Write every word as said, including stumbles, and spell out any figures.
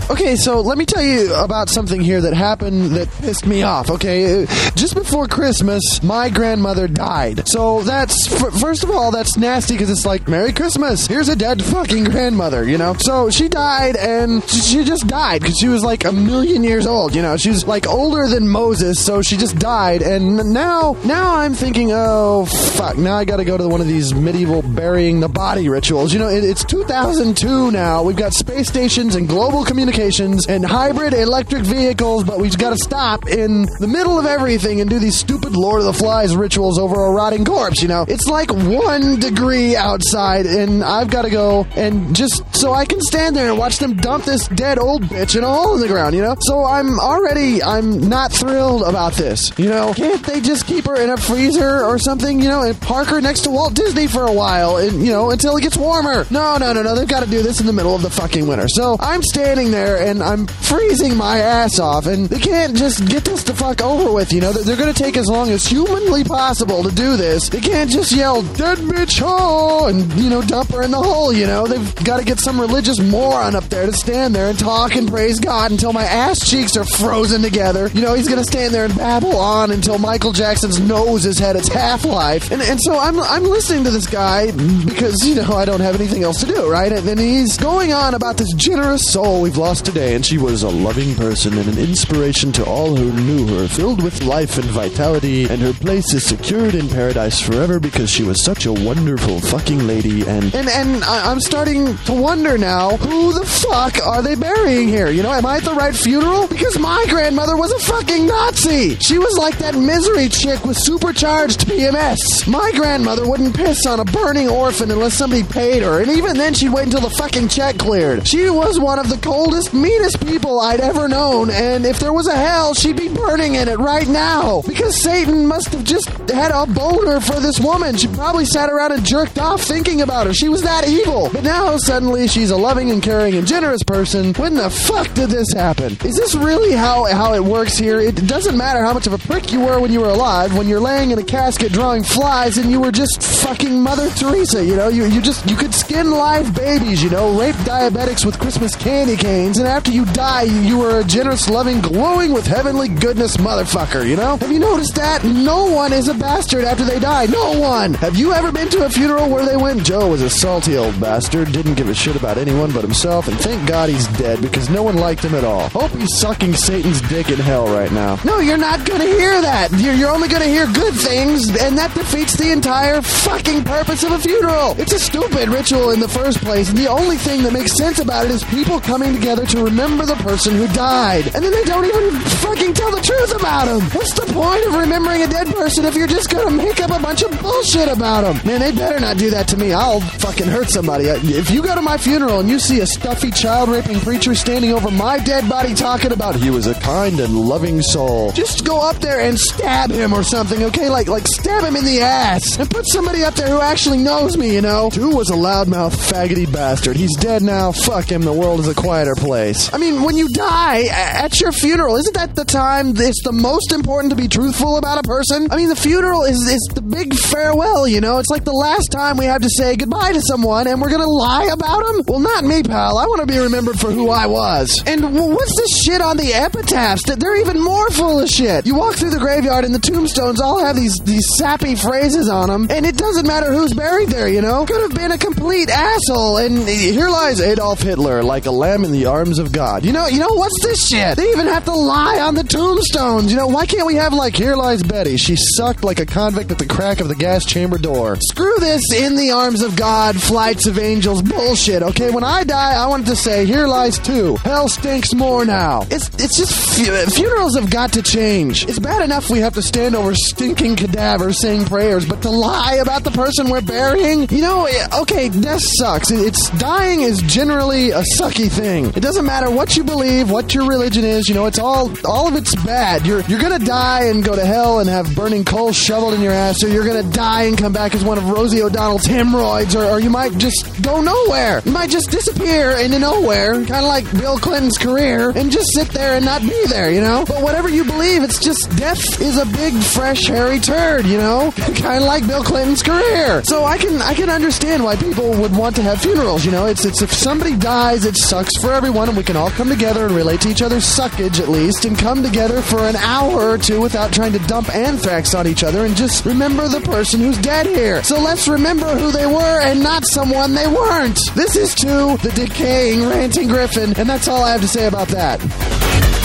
Okay, so let me tell you about something here that happened that pissed me off, okay? Just before Christmas, my grandmother died. So that's, f- first of all, that's nasty because it's like, Merry Christmas, here's a dead fucking grandmother, you know? So she died, and she just died because she was like a million years old, you know? She was like older than Moses, so she just died, and now, now I'm thinking, oh, fuck, now I gotta go to one of these medieval burying the body rituals. You know, it, it's two thousand two now, we've got space stations and global communications and hybrid electric vehicles, but we've got to stop in the middle of everything and do these stupid Lord of the Flies rituals over a rotting corpse, you know? It's like one degree outside, and I've got to go and just so I can stand there and watch them dump this dead old bitch in a hole in the ground, you know? So I'm already, I'm not thrilled about this, you know? Can't they just keep her in a freezer or something, you know, and park her next to Walt Disney for a while, and, you know, until it gets warmer? No, no, no, no, they've got to do this in the middle of the fucking winter. So I'm standing there, and I'm freezing my ass off, and they can't just get this the fuck over with, you know? They're going to take as long as humanly possible to do this. They can't just yell, dead bitch, ho, and, you know, dump her in the hole, you know? They've got to get some religious moron up there to stand there and talk and praise God until my ass cheeks are frozen together. You know, he's going to stand there and babble on until Michael Jackson's nose has had its half-life. And, and so I'm, I'm listening to this guy because, you know, I don't have anything else to do, right? And then he's going on about this generous soul we've lost today, and she was a loving person and an inspiration to all who knew her, filled with life and vitality, and her place is secured in paradise forever because she was such a wonderful fucking lady. And and, and I, I'm starting to wonder now, who the fuck are they burying here? You know, am I at the right funeral? Because my grandmother was a fucking Nazi. She was like that misery chick with supercharged P M S. My grandmother wouldn't piss on a burning orphan unless somebody paid her, and even then she'd wait until the fucking check cleared. She was one of the coldest, meanest people I'd ever known, and if there was a hell, she'd be burning in it right now. Because Satan must have just had a boner for this woman. She probably sat around and jerked off thinking about her. She was that evil. But now, suddenly, she's a loving and caring and generous person. When the fuck did this happen? Is this really how, how it works here? It doesn't matter how much of a prick you were when you were alive, when you're laying in a casket drawing flies and you were just fucking Mother Teresa, you know? You, you just, you could skin live babies, you know? Rape diabetics with Christmas candy canes, and after you die, you, you were a generous, loving, glowing with heavenly goodness motherfucker, you know? Have you noticed that? No one is a bastard after they die. No one! Have you ever been to a funeral where they went, Joe was a salty old bastard, didn't give a shit about anyone but himself, and thank God he's dead because no one liked him at all. Hope he's sucking Satan's dick in hell right now. No, you're not gonna hear that. You're, you're only gonna hear good things, and that defeats the entire fucking purpose of a funeral. It's a stupid ritual in the first place, and the only thing that makes sense about it is people coming together to remember the person who died, and then they don't even fucking tell the truth about him. What's the point of remembering a dead person if you're just gonna make up a bunch of bullshit about him? Man, they better not do that to me. I'll fucking hurt somebody. If you go to my funeral and you see a stuffy child-raping preacher standing over my dead body talking about he was a kind and loving soul, just go up there and stab him or something, okay? Like, like stab him in the ass and put somebody up there who actually knows me, you know? Two was a loudmouth faggoty bastard. He's dead now. Fuck him. The world is a quieter place. I mean, when you die at your funeral, isn't that the time it's the most important to be truthful about a person? I mean, the funeral is, is the big farewell, you know? It's like the last time we have to say goodbye to someone and we're gonna lie about them? Well, not me, pal. I want to be remembered for who I was. And what's this shit on the epitaphs? They're even more full of shit. You walk through the graveyard and the tombstones all have these, these sappy phrases on them, and it doesn't matter who's buried there, you know? Could have been a complete asshole, and here lies Adolf Hitler, like a lamb in the arms of God. You know, you know, what's this shit? They even have to lie on the tombstones. You know, why can't we have, like, here lies Betty. She sucked like a convict at the crack of the gas chamber door. Screw this in the arms of God, flights of angels bullshit, okay? When I die, I wanted to say, here lies two. Hell stinks more now. It's it's just, fu- funerals have got to change. It's bad enough we have to stand over stinking cadavers saying prayers, but to lie about the person we're burying? You know, okay, death sucks. It's, dying is generally a sucky thing. It doesn't matter what you believe, what your religion is, you know, it's all, all of it's bad. You're, you're gonna die and go to hell and have burning coal shoveled in your ass, or you're gonna die and come back as one of Rosie O'Donnell's hemorrhoids, or, or you might just go nowhere. You might just disappear into nowhere, kind of like Bill Clinton's career, and just sit there and not be there, you know? But whatever you believe, it's just death is a big, fresh, hairy turd, you know? Kind of like Bill Clinton's career. So I can I can understand why people would want to have funerals, you know? It's it's if somebody dies, it sucks for everyone. one, and we can all come together and relate to each other's suckage at least, and come together for an hour or two without trying to dump anthrax on each other and just remember the person who's dead here. So let's remember who they were and not someone they weren't. This is to the decaying ranting Griffin, and that's all I have to say about that.